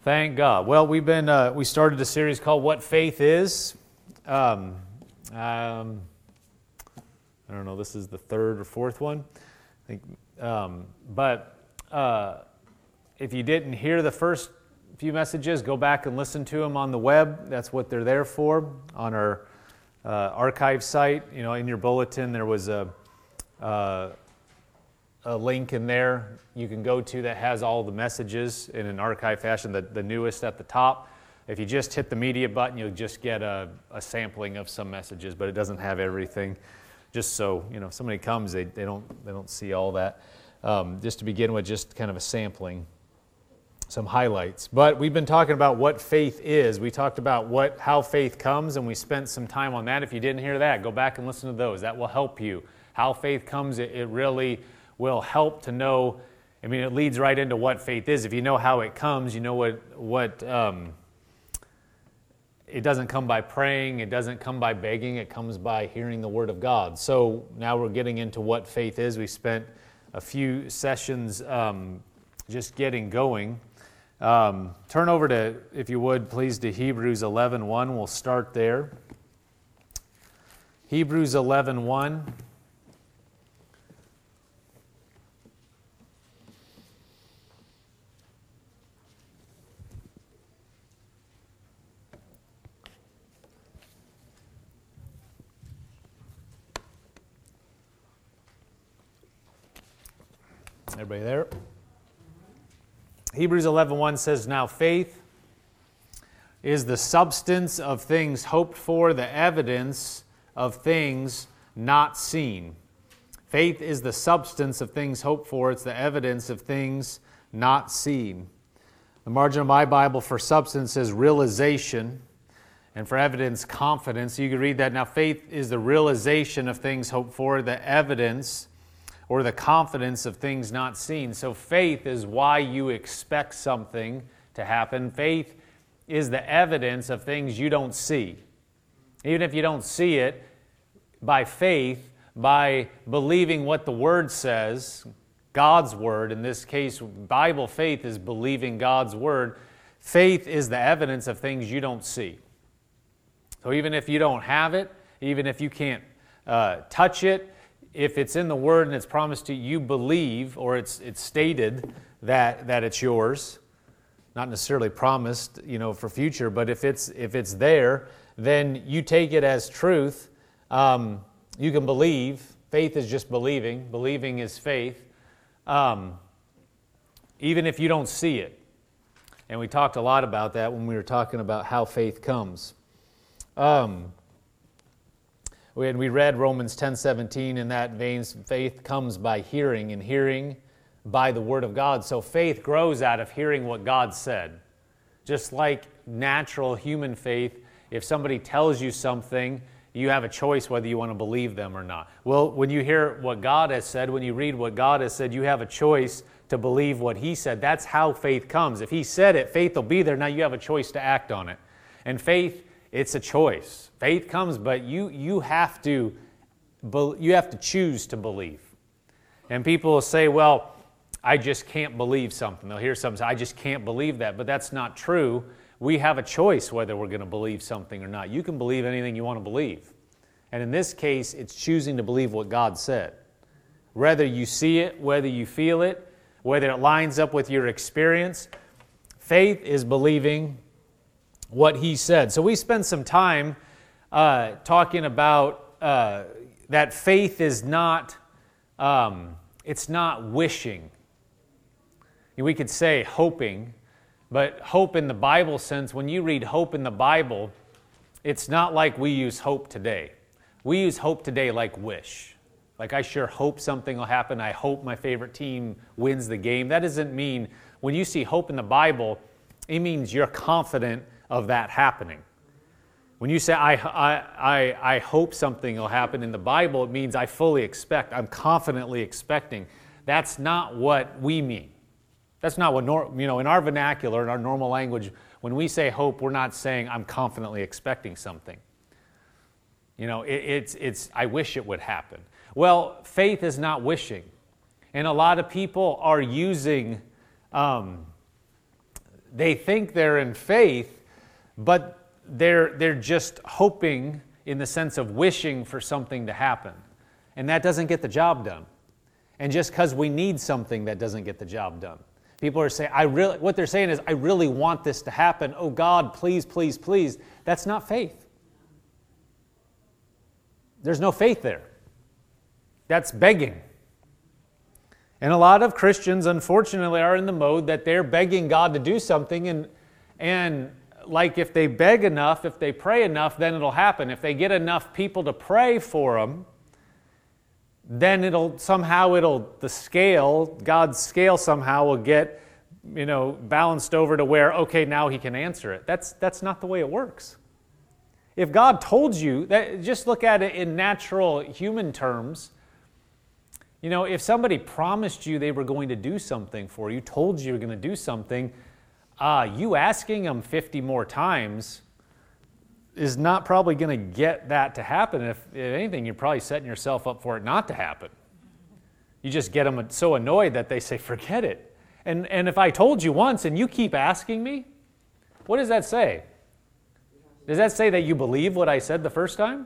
Thank God. Well, we started a series called "What Faith Is." I don't know. This is the third or fourth one, I think. If you didn't hear the first few messages, go back and listen to them on the web. That's what they're there for. On our archive site, in your bulletin, there was a link in there you can go to that has all the messages in an archive fashion, the newest at the top. If you just hit the media button, you'll just get a sampling of some messages, but it doesn't have everything. Just so if somebody comes, they don't see all that. Just to begin with, just kind of a sampling, some highlights. But we've been talking about what faith is. We talked about how faith comes, and we spent some time on that. If you didn't hear that, go back and listen to those. That will help you. How faith comes, it really will help to know. It leads right into what faith is. If you know how it comes, you know what it doesn't come by praying, it doesn't come by begging, it comes by hearing the Word of God. So now we're getting into what faith is. We spent a few sessions just getting going. Turn over to, if you would, please, to Hebrews 11:1. We'll start there. Hebrews 11:1. Everybody there? Hebrews 11:1 says, "Now faith is the substance of things hoped for, the evidence of things not seen." Faith is the substance of things hoped for. It's the evidence of things not seen. The margin of my Bible for substance says realization, and for evidence, confidence. You can read that. Now faith is the realization of things hoped for, the evidence or the confidence of things not seen. So faith is why you expect something to happen. Faith is the evidence of things you don't see. Even if you don't see it, by faith, by believing what the Word says, God's Word, in this case, Bible faith is believing God's Word. Faith is the evidence of things you don't see. So even if you don't have it, even if you can't touch it, if it's in the Word and it's promised to you, believe, or it's stated that it's yours, not necessarily promised, for future, but if it's there, then you take it as truth. You can believe. Faith is just believing. Believing is faith. Even if you don't see it. And we talked a lot about that when we were talking about how faith comes. We read Romans 10:17 in that vein. Faith comes by hearing, and hearing by the Word of God. So faith grows out of hearing what God said. Just like natural human faith, if somebody tells you something, you have a choice whether you want to believe them or not. Well, when you hear what God has said, when you read what God has said, you have a choice to believe what He said. That's how faith comes. If He said it, faith will be there. Now you have a choice to act on it. And faith, it's a choice. Faith comes, but you have to choose to believe. And people will say, well, I just can't believe something. They'll hear something, I just can't believe that. But that's not true. We have a choice whether we're going to believe something or not. You can believe anything you want to believe. And in this case, it's choosing to believe what God said. Whether you see it, whether you feel it, whether it lines up with your experience, faith is believing what He said. So we spent some time talking about that faith is not, it's not wishing. We could say hoping, but hope in the Bible sense, when you read hope in the Bible, it's not like we use hope today. We use hope today like wish. Like I sure hope something will happen. I hope my favorite team wins the game. That doesn't mean, when you see hope in the Bible, it means you're confident of that happening. When you say, I hope something will happen in the Bible, it means I fully expect, I'm confidently expecting. That's not what we mean. That's not what, in our vernacular, in our normal language, when we say hope, we're not saying I'm confidently expecting something. It's I wish it would happen. Well, faith is not wishing. And a lot of people are using they think they're in faith, but they're just hoping in the sense of wishing for something to happen. And that doesn't get the job done. And just because we need something, that doesn't get the job done. People are saying, what they're saying is, I really want this to happen. Oh God, please, please, please. That's not faith. There's no faith there. That's begging. And a lot of Christians, unfortunately, are in the mode that they're begging God to do something, and like if they beg enough, if they pray enough, then it'll happen. If they get enough people to pray for them, then God's scale somehow will get, balanced over to where, okay, now he can answer it. That's not the way it works. If God told you, just look at it in natural human terms. If somebody promised you they were going to do something for you, told you were going to do something, you asking them 50 more times is not probably going to get that to happen. If anything, you're probably setting yourself up for it not to happen. You just get them so annoyed that they say, forget it. And if I told you once and you keep asking me, what does that say? Does that say that you believe what I said the first time?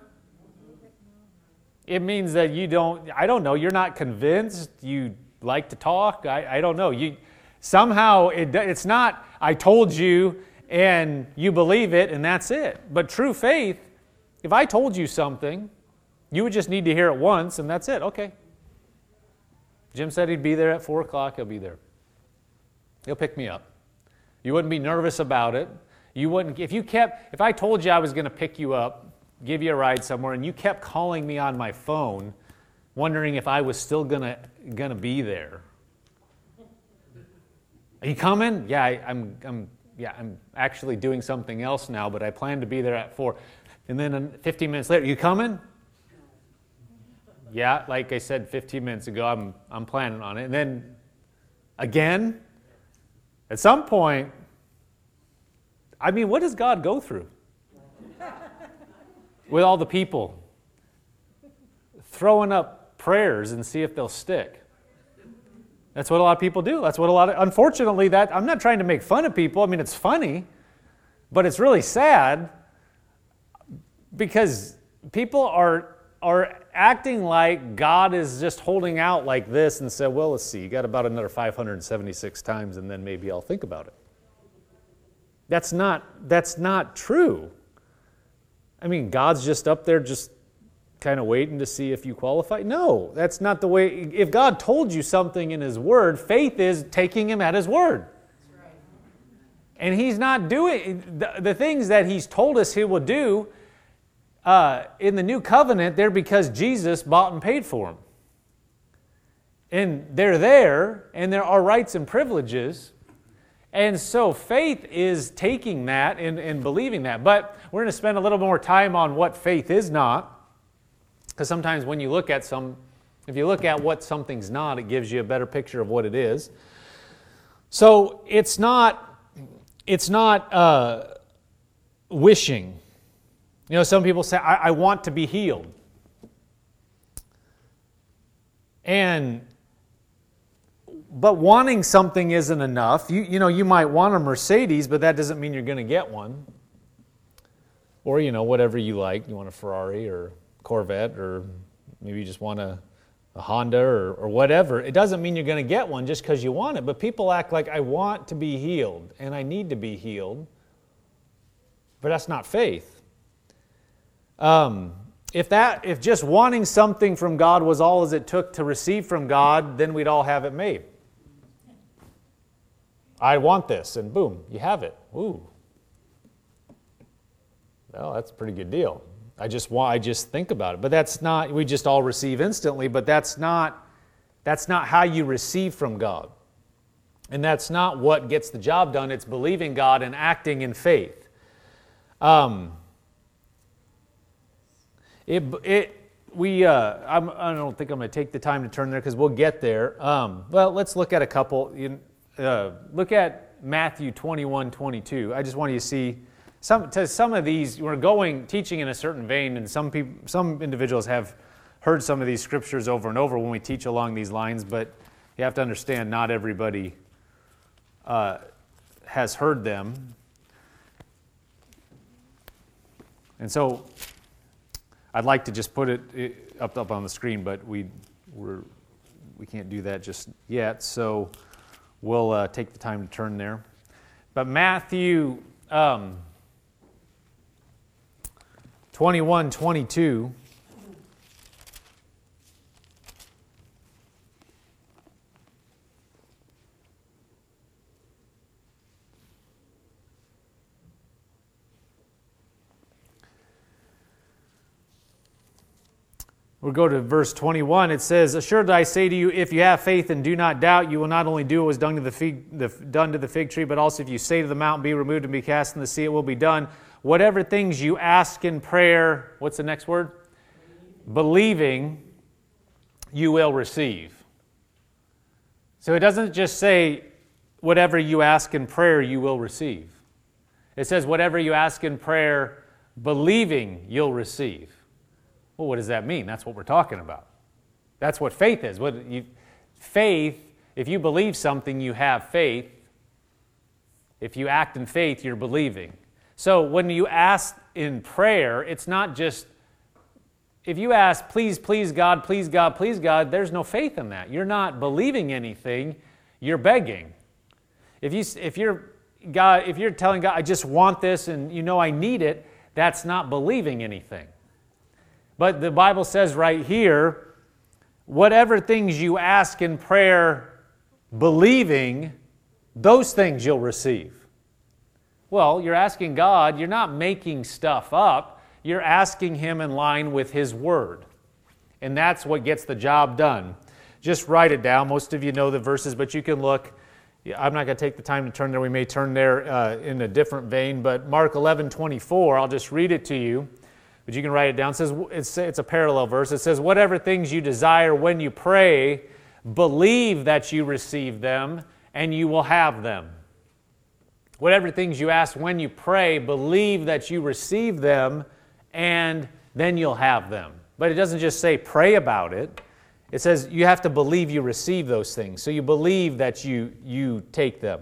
It means that you're not convinced, you like to talk, I don't know. Somehow it's not, I told you, and you believe it, and that's it. But true faith, if I told you something, you would just need to hear it once, and that's it. Okay. Jim said he'd be there at 4 o'clock. He'll be there. He'll pick me up. You wouldn't be nervous about it. You wouldn't. If I told you I was going to pick you up, give you a ride somewhere, and you kept calling me on my phone, wondering if I was still gonna be there. Are you coming? Yeah, I'm actually doing something else now, but I plan to be there at 4. And then 15 minutes later, you coming? Yeah, like I said 15 minutes ago, I'm planning on it. And then again, at some point, what does God go through? With all the people throwing up prayers and see if they'll stick. That's what a lot of people do. Unfortunately, I'm not trying to make fun of people. It's funny, but it's really sad because people are acting like God is just holding out like this and said, well, let's see, you got about another 576 times and then maybe I'll think about it. That's not true. God's just up there just kind of waiting to see if you qualify? No, that's not the way. If God told you something in His Word, faith is taking Him at His Word. That's right. And He's not doing the things that He's told us He will do in the New Covenant. They're because Jesus bought and paid for them. And they're there, and there are rights and privileges. And so faith is taking that and believing that. But we're going to spend a little more time on what faith is not. Because sometimes when you look at if you look at what something's not, it gives you a better picture of what it is. So it's not wishing. Some people say, I want to be healed. But wanting something isn't enough. You might want a Mercedes, but that doesn't mean you're going to get one. Or, whatever you like. You want a Ferrari or Corvette, or maybe you just want a Honda or whatever. It doesn't mean you're going to get one just because you want it. But people act like, I want to be healed and I need to be healed. But that's not faith. If just wanting something from God was all as it took to receive from God, then we'd all have it made. I want this, and boom, you have it. Ooh. Well, that's a pretty good deal. I just think about it. But that's not, we just all receive instantly, but that's not how you receive from God. And that's not what gets the job done. It's believing God and acting in faith. I don't think I'm going to take the time to turn there because we'll get there. Well, let's look at a couple. Look at Matthew 21:22. I just want you to see some of these. We're teaching in a certain vein, and some individuals have heard some of these scriptures over and over when we teach along these lines. But you have to understand, not everybody has heard them. And so I'd like to just put it up on the screen, but we can't do that just yet, so we'll take the time to turn there. But Matthew 21:22. We'll go to verse 21. It says, "Assuredly I say to you, if you have faith and do not doubt, you will not only do what was done to the fig tree, but also if you say to the mountain, be removed and be cast in the sea, it will be done. Whatever things you ask in prayer," what's the next word? "Believing, you will receive." So it doesn't just say, whatever you ask in prayer, you will receive. It says, whatever you ask in prayer, believing, you'll receive. Well, what does that mean? That's what we're talking about. That's what faith is. Faith, if you believe something, you have faith. If you act in faith, you're believing. So when you ask in prayer, it's not just, if you ask, please, please God, please God, please God, there's no faith in that. You're not believing anything, you're begging. If you're telling God, I just want this and you know I need it, that's not believing anything. But the Bible says right here, whatever things you ask in prayer, believing, those things you'll receive. Well, you're asking God, you're not making stuff up, you're asking Him in line with His Word. And that's what gets the job done. Just write it down. Most of you know the verses, but you can look. I'm not going to take the time to turn there. We may turn there in a different vein, but Mark 11:24, I'll just read it to you. But you can write it down. It says, it's a parallel verse. It says, whatever things you desire when you pray, believe that you receive them, and you will have them. Whatever things you ask when you pray, believe that you receive them, and then you'll have them. But it doesn't just say pray about it. It says you have to believe you receive those things. So you believe that you take them.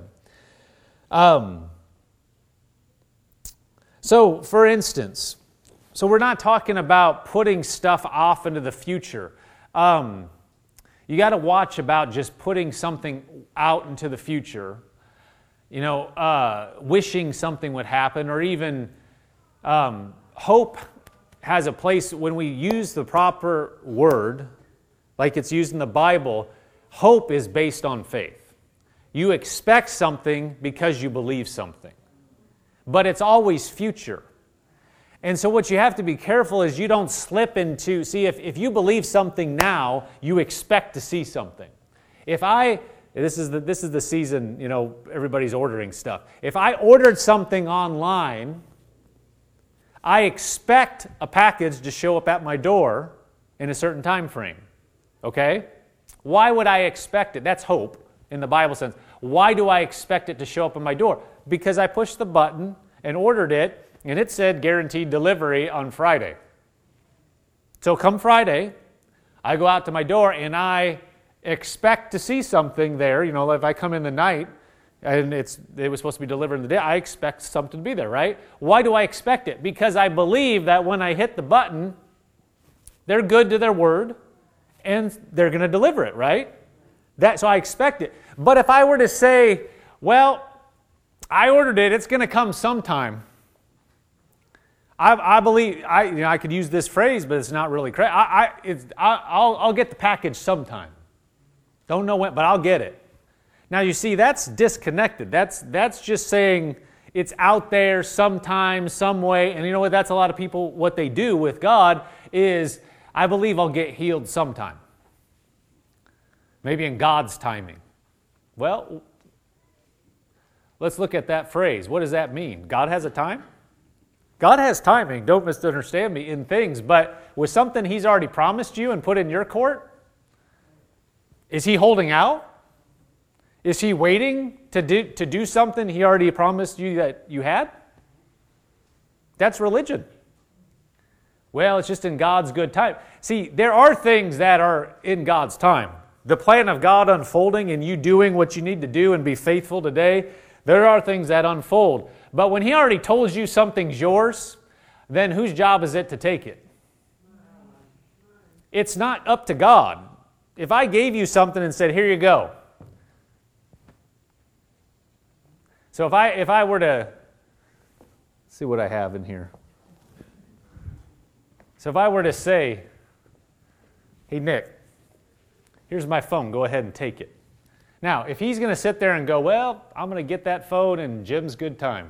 So, for instance, so we're not talking about putting stuff off into the future. You got to watch about just putting something out into the future. You know, wishing something would happen, or even hope has a place when we use the proper word, like it's used in the Bible. Hope is based on faith. You expect something because you believe something. But it's always future. And so what you have to be careful is you don't slip into, see, if you believe something now, you expect to see something. This is the season, you know, everybody's ordering stuff. If I ordered something online, I expect a package to show up at my door in a certain time frame. Okay? Why would I expect it? That's hope in the Bible sense. Why do I expect it to show up at my door? Because I pushed the button and ordered it, and it said guaranteed delivery on Friday. So come Friday, I go out to my door and I expect to see something there. You know, if I come in the night and it was supposed to be delivered in the day, I expect something to be there, right? Why do I expect it? Because I believe that when I hit the button, they're good to their word and they're going to deliver it, right? So I expect it. But if I were to say, well, I ordered it, it's going to come sometime. I believe, I could use this phrase, but it's not really correct. I'll get the package sometime. Don't know when, but I'll get it. Now you see, that's disconnected. That's just saying it's out there sometime, some way. And you know what? That's a lot of people, what they do with God is, I believe I'll get healed sometime. Maybe in God's timing. Well, let's look at that phrase. What does that mean? God has a time? God has timing, don't misunderstand me, in things, but with something He's already promised you and put in your court, is He holding out? Is He waiting to do something He already promised you that you had? That's religion. Well, it's just in God's good time. See, there are things that are in God's time. The plan of God unfolding and you doing what you need to do and be faithful today, There are things that unfold. But when he already told you something's yours, then whose job is it to take it? It's not up to God. If I gave you something and said, here you go. So if I were to, let's see what I have in here. So if I were to say, hey, Nick, here's my phone. Go ahead and take it. Now, if he's going to sit there and go, well, I'm going to get that phone in Jim's good time.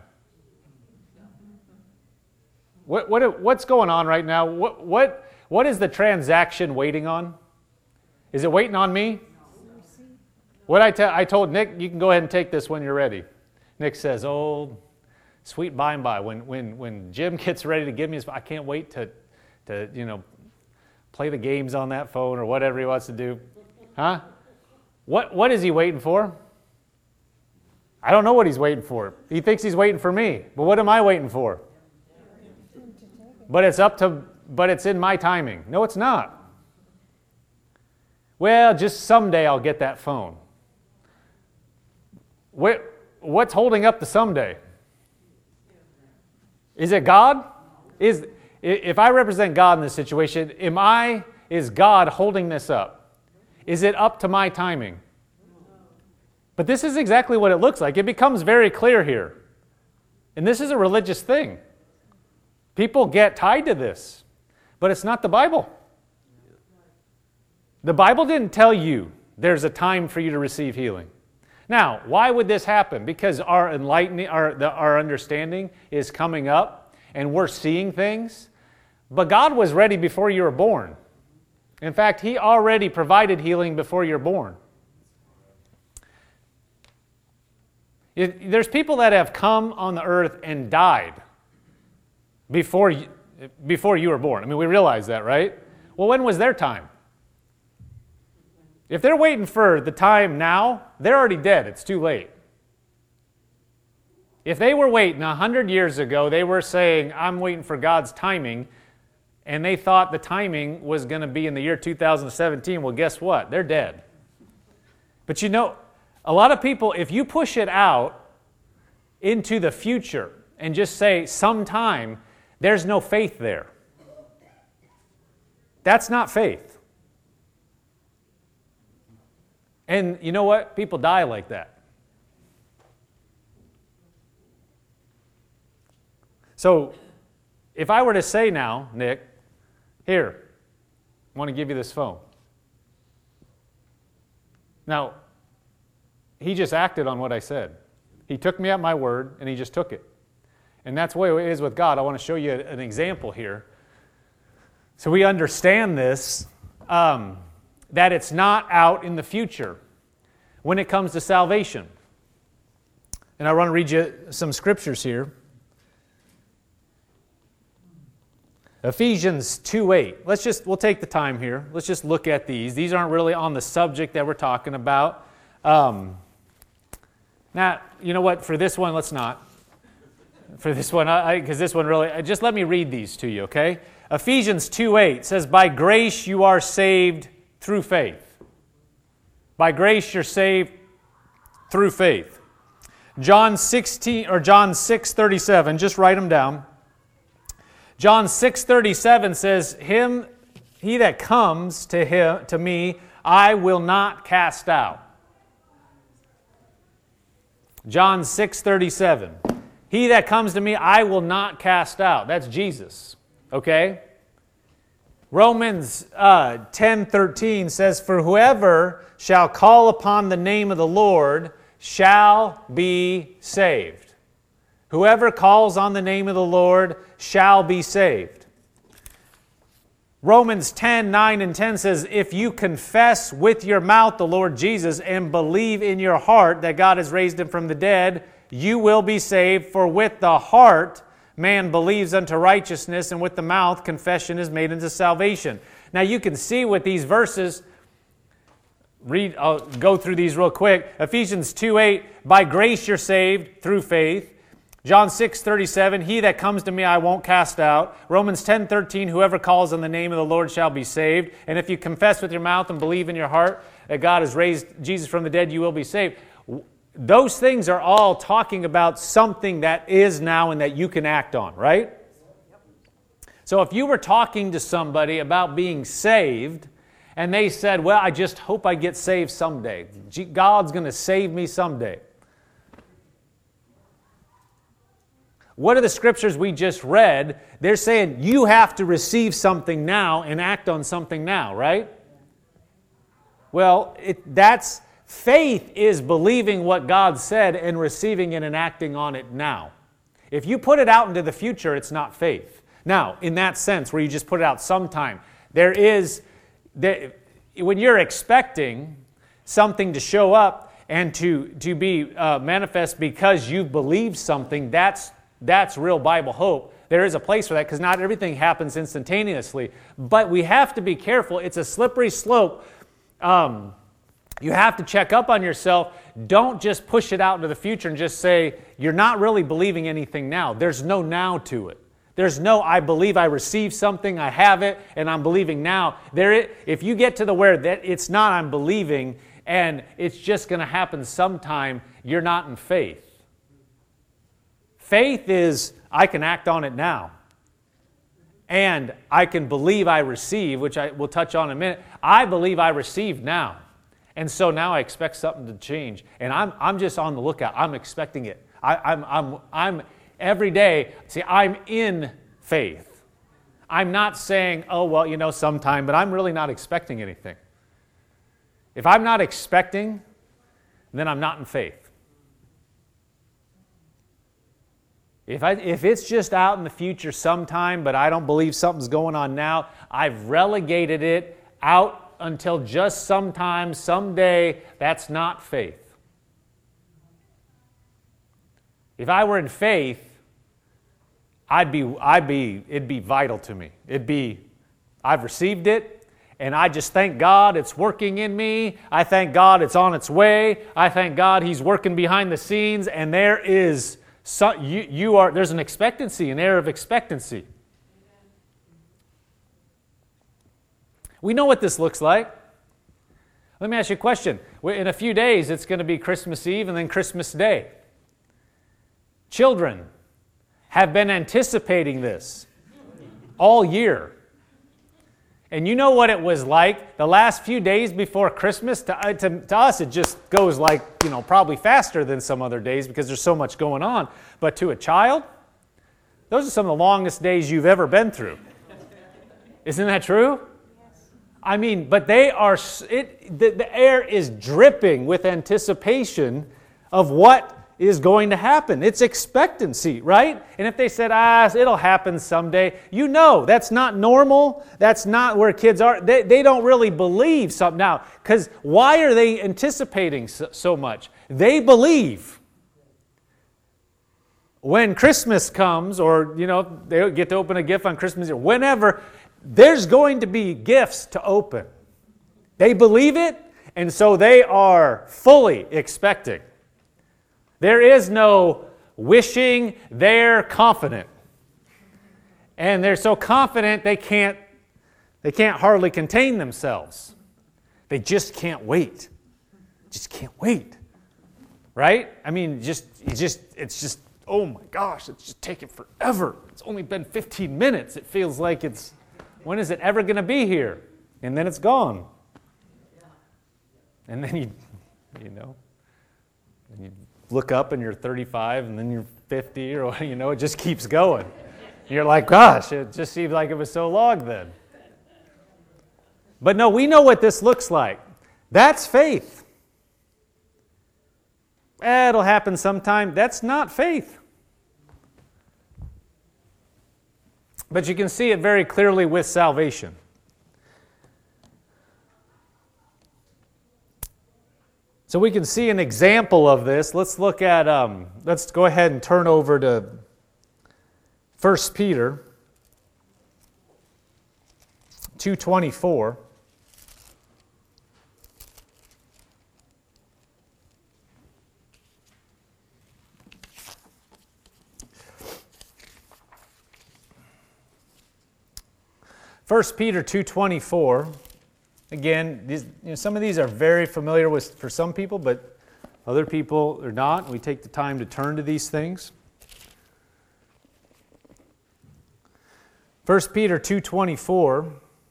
What's going on right now? What is the transaction waiting on? Is it waiting on me? I told Nick, you can go ahead and take this when you're ready. Nick says, oh, sweet by and by. When Jim gets ready to give me his phone, I can't wait to play the games on that phone or whatever he wants to do. Huh? What is he waiting for? I don't know what he's waiting for. He thinks he's waiting for me. But what am I waiting for? But it's in my timing. No, it's not. Well, just someday I'll get that phone. What's holding up the someday? Is it God? If I represent God in this situation, is God holding this up? Is it up to my timing? But this is exactly what it looks like. It becomes very clear here. And this is a religious thing. People get tied to this. But it's not the Bible. The Bible didn't tell you there's a time for you to receive healing. Now, why would this happen? Because our enlightening, our understanding is coming up and we're seeing things. But God was ready before you were born. In fact, He already provided healing before you're born. There's people that have come on the earth and died before you were born. I mean, we realize that, right? Well, when was their time? If they're waiting for the time now, they're already dead. It's too late. If they were waiting 100 years ago, they were saying, I'm waiting for God's timing, and they thought the timing was going to be in the year 2017, well, guess what? They're dead. But you know, a lot of people, if you push it out into the future and just say sometime, there's no faith there. That's not faith. And you know what? People die like that. So, if I were to say now, Nick, here, I want to give you this phone. Now, he just acted on what I said. He took me at my word, and he just took it. And that's the way it is with God. I want to show you an example here. So we understand this, that it's not out in the future when it comes to salvation. And I want to read you some scriptures here. Ephesians 2:8. We'll take the time here. Let's just look at these. These aren't really on the subject that we're talking about. Now, you know what? For this one, let's not. For this one, because this one really, just let me read these to you, okay? Ephesians 2:8 says, by grace you are saved through faith. By grace you're saved through faith. John 6:37, just write them down. John 6:37 says, he that comes to me, I will not cast out. John 6:37. He that comes to me, I will not cast out. That's Jesus. Okay? Romans 10:13 says, for whoever shall call upon the name of the Lord shall be saved. Whoever calls on the name of the Lord shall be saved. Romans 10:9 and 10 says, if you confess with your mouth the Lord Jesus and believe in your heart that God has raised him from the dead, you will be saved. For with the heart man believes unto righteousness, and with the mouth confession is made unto salvation. Now you can see with these verses, I'll go through these real quick. Ephesians 2:8, by grace you're saved through faith. John 6:37, he that comes to me I won't cast out. Romans 10:13, whoever calls on the name of the Lord shall be saved. And if you confess with your mouth and believe in your heart that God has raised Jesus from the dead, you will be saved. those things are all talking about something that is now and that you can act on, right? So if you were talking to somebody about being saved, and they said, well, I just hope I get saved someday. God's going to save me someday. What are the scriptures we just read? They're saying you have to receive something now and act on something now, right? Well, that's faith is believing what God said and receiving it and acting on it now. If you put it out into the future, it's not faith. Now, in that sense, where you just put it out sometime, when you're expecting something to show up and to be manifest because you believe something, that's real Bible hope. There is a place for that because not everything happens instantaneously. But we have to be careful. It's a slippery slope. You have to check up on yourself. Don't just push it out into the future and just say, you're not really believing anything now. There's no now to it. There's no, I believe I received something, I have it, and I'm believing now. If you get to the where that it's not I'm believing, and it's just going to happen sometime, you're not in faith. Faith is, I can act on it now. And I can believe I receive, which I will touch on in a minute. I believe I received now. And so now I expect something to change. And I'm just on the lookout. I'm expecting it. I'm every day, see, I'm in faith. I'm not saying, oh, well, sometime, but I'm really not expecting anything. If I'm not expecting, then I'm not in faith. If it's just out in the future sometime, but I don't believe something's going on now, I've relegated it out until just sometime, someday. That's not faith. If I were in faith, it'd be vital to me. I've received it, and I just thank God it's working in me. I thank God it's on its way. I thank God He's working behind the scenes, and there's an expectancy, an air of expectancy. We know what this looks like. Let me ask you a question. In a few days, it's going to be Christmas Eve and then Christmas Day. Children have been anticipating this all year. And you know what it was like the last few days before Christmas? To us, it just goes like, probably faster than some other days because there's so much going on. But to a child, those are some of the longest days you've ever been through. Isn't that true? I mean, but the air is dripping with anticipation of what is going to happen. It's expectancy, right? And if they said, it'll happen someday, that's not normal. That's not where kids are. They don't really believe something now. Because why are they anticipating so much? They believe. When Christmas comes, or, they get to open a gift on Christmas, or whenever, there's going to be gifts to open. They believe it, and so they are fully expecting. There is no wishing, they're confident. And they're so confident they can't hardly contain themselves. They just can't wait. Just can't wait. Right? I mean, it's just, oh my gosh, it's just taking forever. It's only been 15 minutes. It feels like when is it ever going to be here? And then it's gone. And then you look up and you're 35 and then you're 50 or, it just keeps going. You're like, gosh, it just seemed like it was so long then. But no, we know what this looks like. That's faith. It'll happen sometime. That's not faith. But you can see it very clearly with salvation. So we can see an example of this. Let's look at, let's go ahead and turn over to 1 Peter 2:24. First Peter 2:24. Again, some of these are very familiar for some people, but Other people are not. We take the time to turn to these things. 1 Peter 2:24.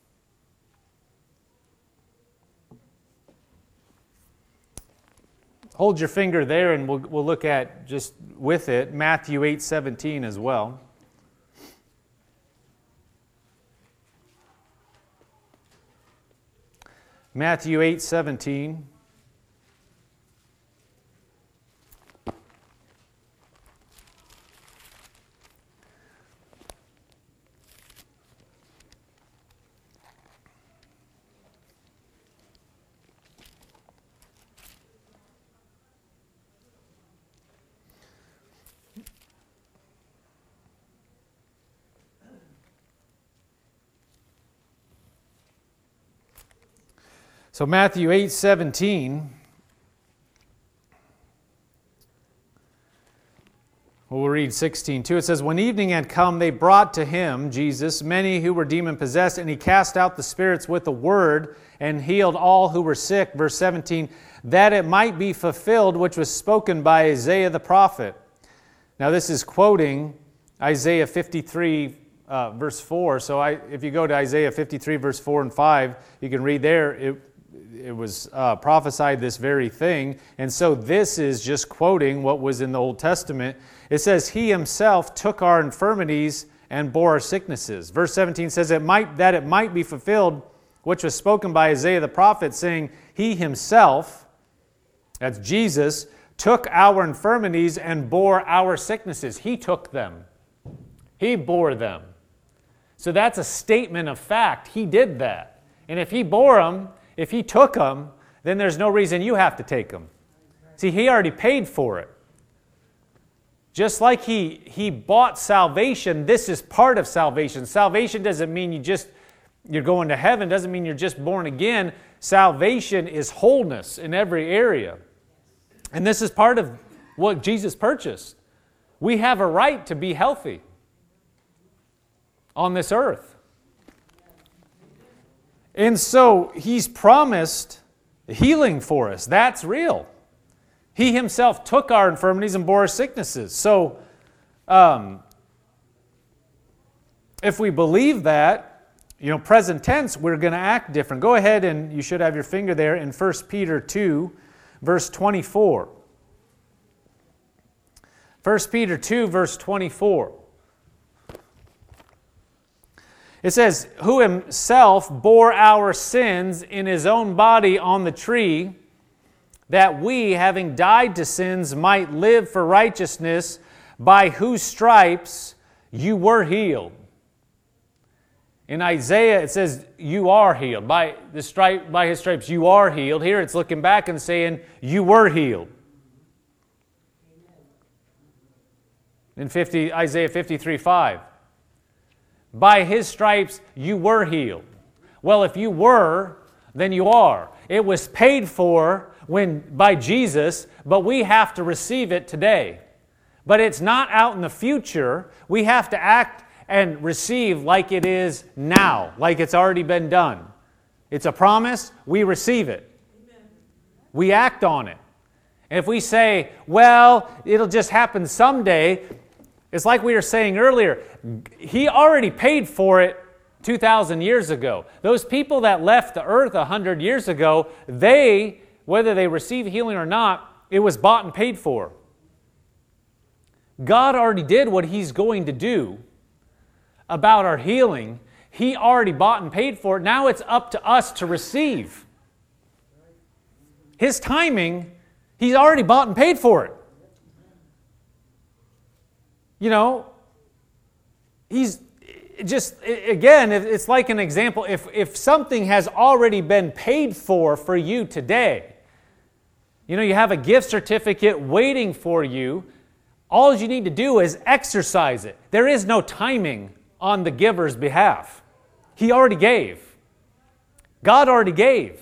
Hold your finger there and we'll look at just with it Matthew 8:17 as well. Matthew 8:17. So Matthew 8:17, we'll read 16 too. It says, when evening had come, they brought to him, Jesus, many who were demon-possessed, and he cast out the spirits with a word and healed all who were sick. Verse 17, that it might be fulfilled which was spoken by Isaiah the prophet. Now this is quoting Isaiah 53 verse 4. So if you go to Isaiah 53 verse 4 and 5, you can read there, it was prophesied this very thing. And so this is just quoting what was in the Old Testament. It says, he himself took our infirmities and bore our sicknesses. Verse 17 says, that it might be fulfilled, which was spoken by Isaiah the prophet, saying, he himself, that's Jesus, took our infirmities and bore our sicknesses. He took them. He bore them. So that's a statement of fact. He did that. And if he bore them, if he took them, then there's no reason you have to take them. See, he already paid for it. Just like he bought salvation, this is part of salvation. Salvation doesn't mean you're going to heaven, doesn't mean you're just born again. Salvation is wholeness in every area. And this is part of what Jesus purchased. We have a right to be healthy on this earth. And so he's promised healing for us. That's real. He himself took our infirmities and bore our sicknesses. So if we believe that, present tense, we're going to act different. Go ahead and you should have your finger there in 1 Peter 2, verse 24. 1 Peter 2, verse 24. It says, who himself bore our sins in his own body on the tree, that we, having died to sins, might live for righteousness, by whose stripes you were healed. In Isaiah, it says, you are healed. By his stripes, you are healed. Here it's looking back and saying, you were healed. In Isaiah 53:5. By his stripes you were healed. Well, if you were, then you are. It was paid for by Jesus, but we have to receive it today. But it's not out in the future. We have to act and receive like it is now, like it's already been done. It's a promise, we receive it. Amen. We act on it. And if we say, well, it'll just happen someday, it's like we were saying earlier, he already paid for it 2,000 years ago. Those people that left the earth 100 years ago, whether they receive healing or not, it was bought and paid for. God already did what he's going to do about our healing. He already bought and paid for it. Now it's up to us to receive. His timing, he's already bought and paid for it. He's just, again, it's like an example. If something has already been paid for you today, you have a gift certificate waiting for you, all you need to do is exercise it. There is no timing on the giver's behalf. He already gave. God already gave.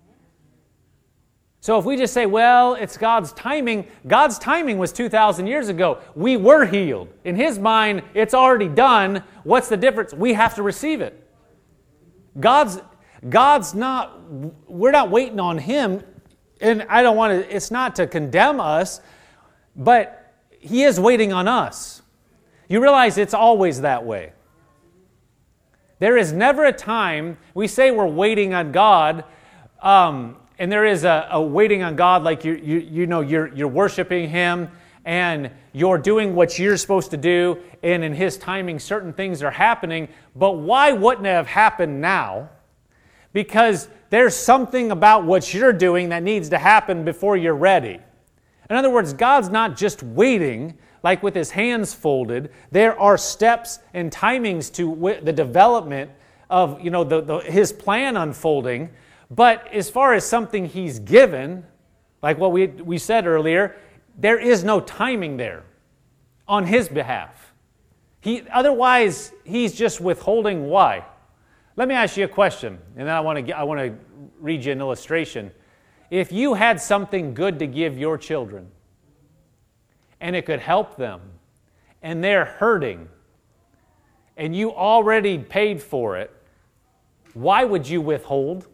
So if we just say, well, it's God's timing was 2,000 years ago. We were healed. In his mind, it's already done. What's the difference? We have to receive it. We're not waiting on him. and I don't want to, it's not to condemn us, but He is waiting on us. You realize it's always that way. There is never a time, we say we're waiting on God, and there is a waiting on God like you're worshiping Him, and you're doing what you're supposed to do, and in His timing certain things are happening, but why wouldn't it have happened now? Because there's something about what you're doing that needs to happen before you're ready. In other words, God's not just waiting, like with His hands folded. There are steps and timings to the development of His plan unfolding, but as far as something He's given, like what we said earlier, there is no timing there on His behalf. Otherwise, He's just withholding. Why? Let me ask you a question, and then I want to read you an illustration. If you had something good to give your children, and it could help them, and they're hurting, and you already paid for it, why would you withhold?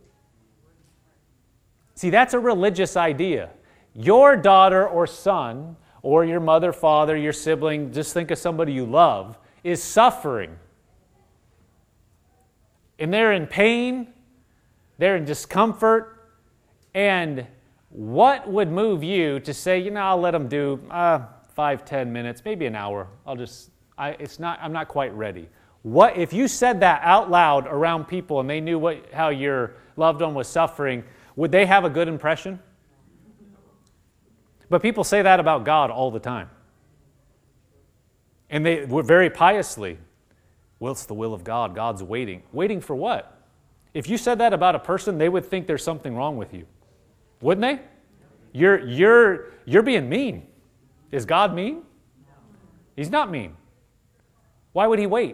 See, that's a religious idea. Your daughter or son, or your mother, father, your sibling, just think of somebody you love, is suffering. And they're in pain, they're in discomfort, and what would move you to say, I'll let them do 5-10 minutes, maybe an hour. I'm not quite ready. What if you said that out loud around people and they knew how your loved one was suffering, would they have a good impression? But people say that about God all the time. And they were very piously, well, it's the will of God. God's waiting. Waiting for what? If you said that about a person, they would think there's something wrong with you. Wouldn't they? You're being mean. Is God mean? He's not mean. Why would He wait?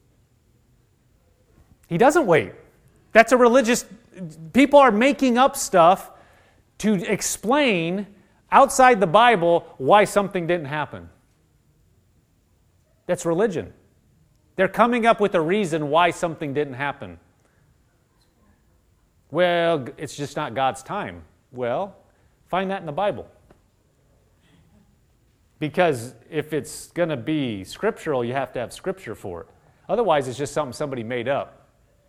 He doesn't wait. That's a religious... People are making up stuff to explain outside the Bible why something didn't happen. That's religion. They're coming up with a reason why something didn't happen. Well, it's just not God's time. Well, find that in the Bible. Because if it's going to be scriptural, you have to have scripture for it. Otherwise, it's just something somebody made up.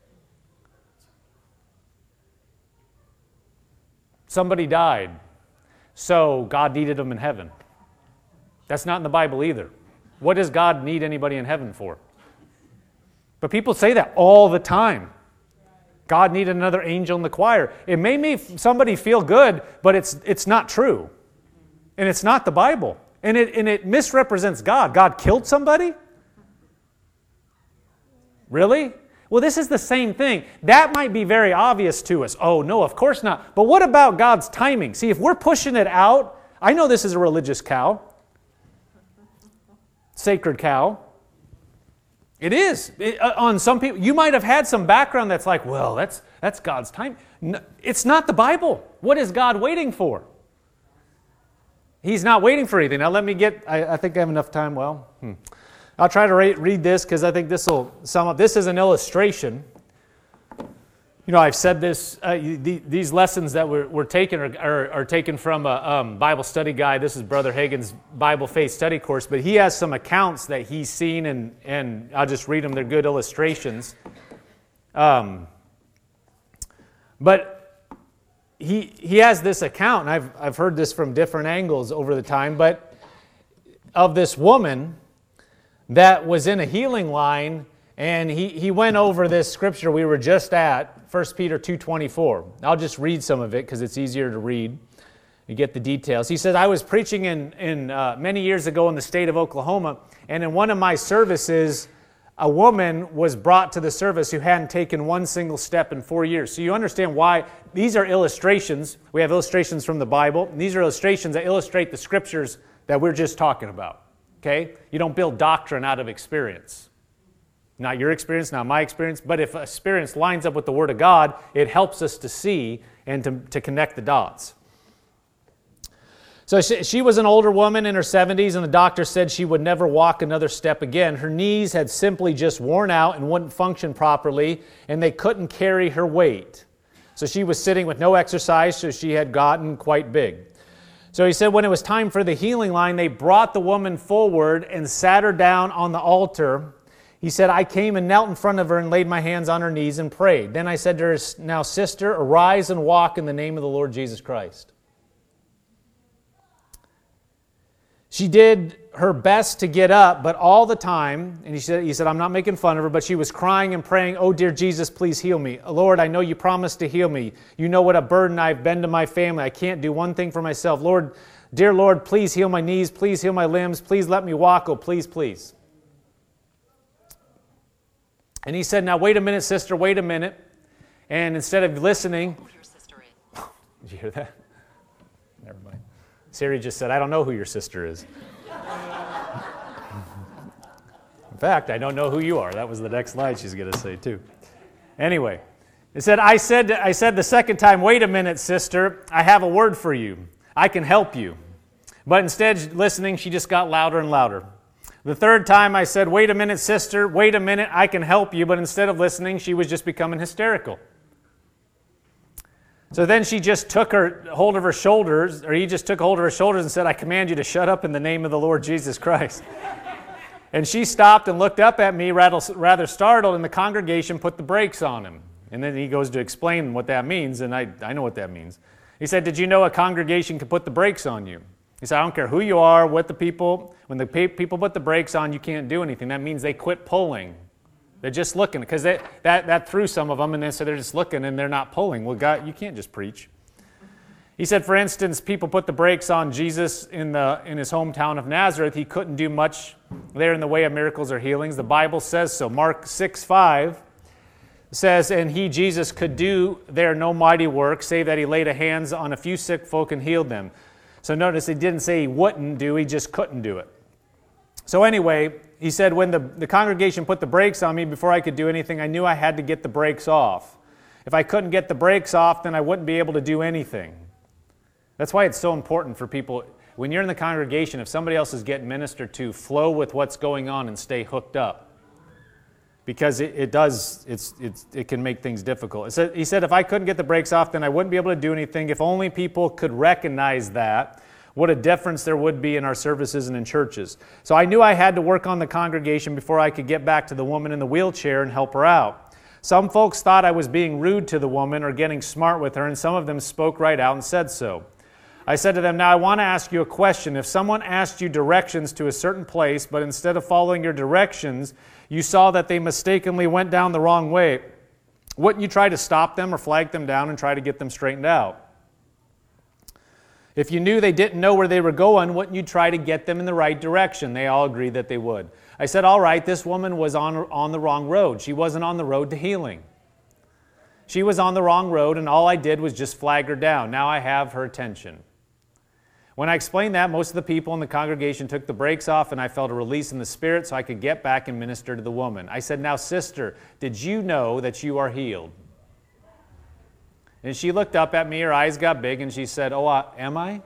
Somebody died, so God needed them in heaven. That's not in the Bible either. What does God need anybody in heaven for? But people say that all the time. God needed another angel in the choir. It may make somebody feel good, but it's not true. And it's not the Bible. And it misrepresents God. God killed somebody? Really? Well, this is the same thing. That might be very obvious to us. Oh, no, of course not. But what about God's timing? See, if we're pushing it out, I know this is a religious cow. Sacred cow. It is. On some people, you might have had some background that's like, well, that's God's time. No, it's not the Bible. What is God waiting for? He's not waiting for anything. Now let me I think I have enough time. Well, I'll try to read this because I think this will sum up. This is an illustration. I've said this, these lessons that we're taking are taken from a Bible study guide. This is Brother Hagin's Bible Faith Study course, but he has some accounts that he's seen, and I'll just read them. They're good illustrations. But he has this account, and I've heard this from different angles over the time, but of this woman that was in a healing line, and he went over this scripture we were just at, 1 Peter 2:24. I'll just read some of it because it's easier to read. You get the details. He says, I was preaching in many years ago in the state of Oklahoma, and in one of my services, a woman was brought to the service who hadn't taken one single step in 4 years. So you understand why these are illustrations. We have illustrations from the Bible, and these are illustrations that illustrate the scriptures that we're just talking about. Okay? You don't build doctrine out of experience. Not your experience, not my experience, but if experience lines up with the Word of God, it helps us to see and to connect the dots. So she was an older woman in her 70s, and the doctor said she would never walk another step again. Her knees had simply just worn out and wouldn't function properly, and they couldn't carry her weight. So she was sitting with no exercise, so she had gotten quite big. So he said when it was time for the healing line, they brought the woman forward and sat her down on the altar. He said, I came and knelt in front of her and laid my hands on her knees and prayed. Then I said to her, now sister, arise and walk in the name of the Lord Jesus Christ. She did her best to get up, but all the time, and he said, I'm not making fun of her, but she was crying and praying, oh, dear Jesus, please heal me. Lord, I know you promised to heal me. You know what a burden I've been to my family. I can't do one thing for myself. Lord, dear Lord, please heal my knees. Please heal my limbs. Please let me walk. Oh, please, please. And he said, now, wait a minute, sister, wait a minute. And instead of listening... Who your sister is. Did you hear that? Never mind. Siri just said, I don't know who your sister is. In fact, I don't know who you are. That was the next line she's going to say, too. Anyway, it said, I said the second time, wait a minute, sister, I have a word for you. I can help you. But instead, listening, she just got louder and louder. The third time I said, wait a minute, sister, wait a minute, I can help you. But instead of listening, she was just becoming hysterical. So then she just took hold of her shoulders, or he just took hold of her shoulders and said, I command you to shut up in the name of the Lord Jesus Christ. And she stopped and looked up at me rather startled, and the congregation put the brakes on him. And then he goes to explain what that means, and I know what that means. He said, did you know a congregation can put the brakes on you? He said, I don't care who you are, what the people, when the people put the brakes on, you can't do anything. That means they quit pulling. They're just looking, because that threw some of them, and so they're just looking and they're not pulling. Well, God, you can't just preach. He said, for instance, people put the brakes on Jesus in his hometown of Nazareth. He couldn't do much there in the way of miracles or healings. The Bible says so. Mark 6:5 says, and he, Jesus, could do there no mighty work, save that he laid hands on a few sick folk and healed them. So notice he didn't say he wouldn't do, he just couldn't do it. So anyway, he said, when the congregation put the brakes on me, before I could do anything, I knew I had to get the brakes off. If I couldn't get the brakes off, then I wouldn't be able to do anything. That's why it's so important for people, when you're in the congregation, if somebody else is getting ministered to, flow with what's going on and stay hooked up. Because it can make things difficult. He said, if I couldn't get the brakes off, then I wouldn't be able to do anything. If only people could recognize that, what a difference there would be in our services and in churches. So I knew I had to work on the congregation before I could get back to the woman in the wheelchair and help her out. Some folks thought I was being rude to the woman or getting smart with her, and some of them spoke right out and said so. I said to them, now I want to ask you a question. If someone asked you directions to a certain place, but instead of following your directions, you saw that they mistakenly went down the wrong way, wouldn't you try to stop them or flag them down and try to get them straightened out? If you knew they didn't know where they were going, wouldn't you try to get them in the right direction? They all agreed that they would. I said, all right, this woman was on the wrong road. She wasn't on the road to healing. She was on the wrong road, and all I did was just flag her down. Now I have her attention. When I explained that, most of the people in the congregation took the brakes off, and I felt a release in the spirit so I could get back and minister to the woman. I said, now sister, did you know that you are healed? And she looked up at me, her eyes got big, and she said, oh, am I?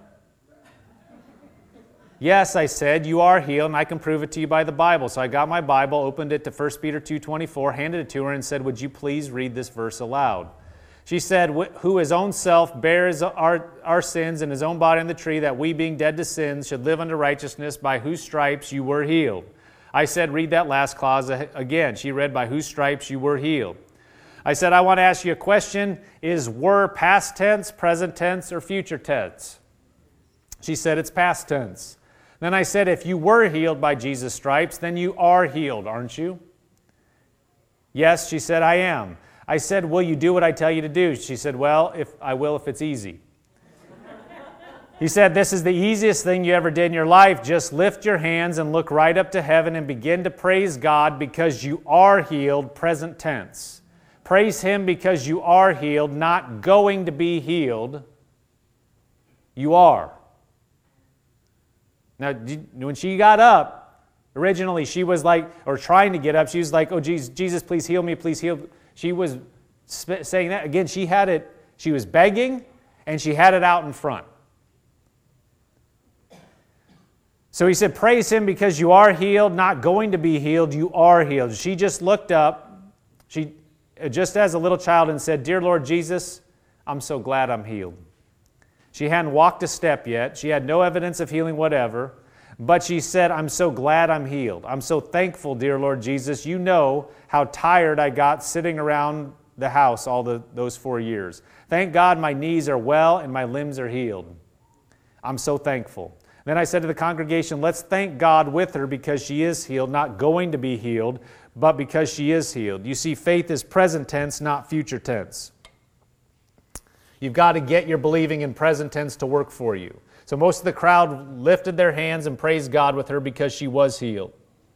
Yes, I said, you are healed, and I can prove it to you by the Bible. So I got my Bible, opened it to 1 Peter 2:24, handed it to her, and said, would you please read this verse aloud? She said, who his own self bears our sins in his own body on the tree, that we, being dead to sins, should live unto righteousness, by whose stripes you were healed. I said, read that last clause again. She read, by whose stripes you were healed. I said, I want to ask you a question. Is were past tense, present tense, or future tense? She said, it's past tense. Then I said, if you were healed by Jesus' stripes, then you are healed, aren't you? Yes, she said, I am. I said, will you do what I tell you to do? She said, well, I will if it's easy. He said, this is the easiest thing you ever did in your life. Just lift your hands and look right up to heaven and begin to praise God because you are healed, present tense. Praise Him because you are healed, not going to be healed. You are. Now, when she got up, originally she was like, or trying to get up, she was like, oh, Jesus, please heal me, please heal. She was saying that. Again, she had it, she was begging, and she had it out in front. So he said, praise Him because you are healed, not going to be healed, you are healed. She just looked up, she just as a little child, and said, dear Lord Jesus, I'm so glad I'm healed. She hadn't walked a step yet. She had no evidence of healing whatever. But she said, I'm so glad I'm healed. I'm so thankful, dear Lord Jesus. You know how tired I got sitting around the house all those 4 years. Thank God my knees are well and my limbs are healed. I'm so thankful. Then I said to the congregation, let's thank God with her because she is healed, not going to be healed, but because she is healed. You see, faith is present tense, not future tense. You've got to get your believing in present tense to work for you. So most of the crowd lifted their hands and praised God with her because she was healed.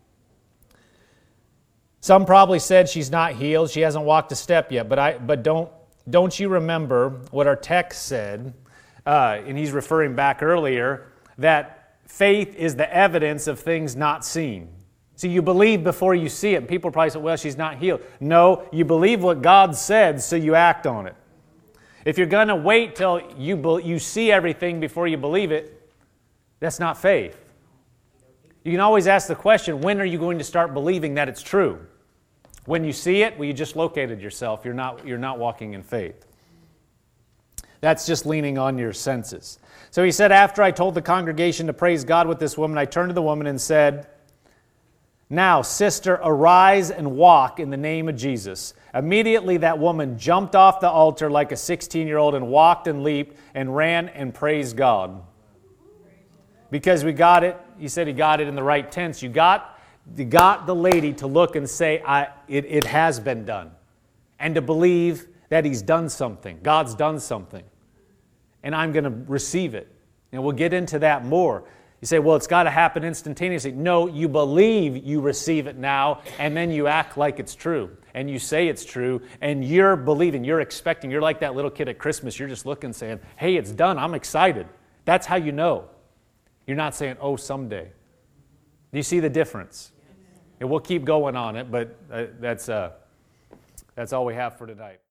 Some probably said she's not healed, she hasn't walked a step yet, but don't you remember what our text said, and he's referring back earlier, that faith is the evidence of things not seen. See, you believe before you see it. And people probably say, well, she's not healed. No, you believe what God said, so you act on it. If you're going to wait till you see everything before you believe it, that's not faith. You can always ask the question, when are you going to start believing that it's true? When you see it, well, you just located yourself. You're not walking in faith. That's just leaning on your senses. So he said, after I told the congregation to praise God with this woman, I turned to the woman and said, now, sister, arise and walk in the name of Jesus. Immediately that woman jumped off the altar like a 16-year-old and walked and leaped and ran and praised God. Because we got it, he said he got it in the right tense. You got the lady to look and say, it has been done. And to believe that he's done something. God's done something. And I'm going to receive it. And we'll get into that more. You say, well, it's got to happen instantaneously. No, you believe you receive it now, and then you act like it's true. And you say it's true, and you're believing, you're expecting. You're like that little kid at Christmas. You're just looking saying, hey, it's done. I'm excited. That's how you know. You're not saying, oh, someday. Do you see the difference? And we'll keep going on it, but that's all we have for tonight.